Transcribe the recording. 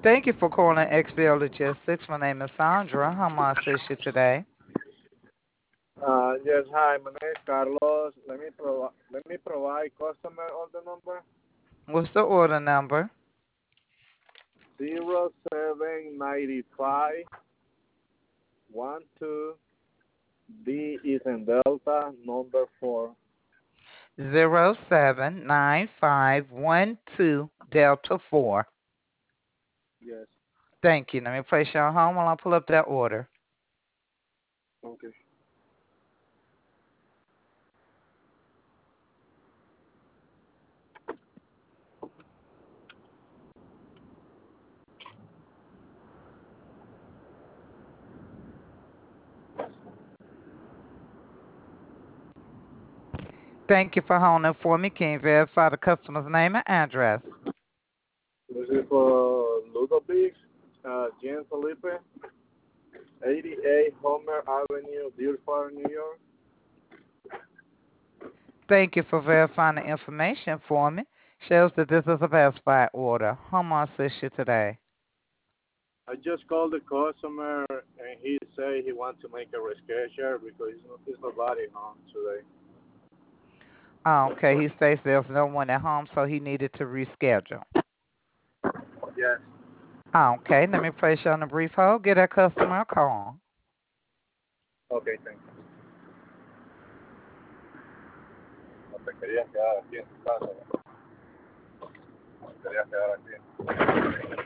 Thank you for calling XBL Logistics. My name is Sandra. How may I assist you today? Yes, hi, my name is Carlos. Let me provide customer order number What's the order number? 0795 D is in Delta number 4. 079512 Delta 4. Yes. Thank you. Let me place you on hold while I pull up that order. Okay. Thank you for holding for me. Can you verify the customer's name and address? This is for Ludovic, Jean Felipe, 88 Homer Avenue, Deerfield, New York. Thank you for verifying the information for me. Shows that this is a Best Buy order. How may I assist you today? I just called the customer and he said he wants to make a reschedule because he's nobody home today. Okay, he states there's no one at home, so he needed to reschedule. Yes. Okay, let me place you on a brief hold. Get that customer a call. Okay, thank you. No te querías quedar aquí en tu casa, ¿no? Te querías quedar aquí.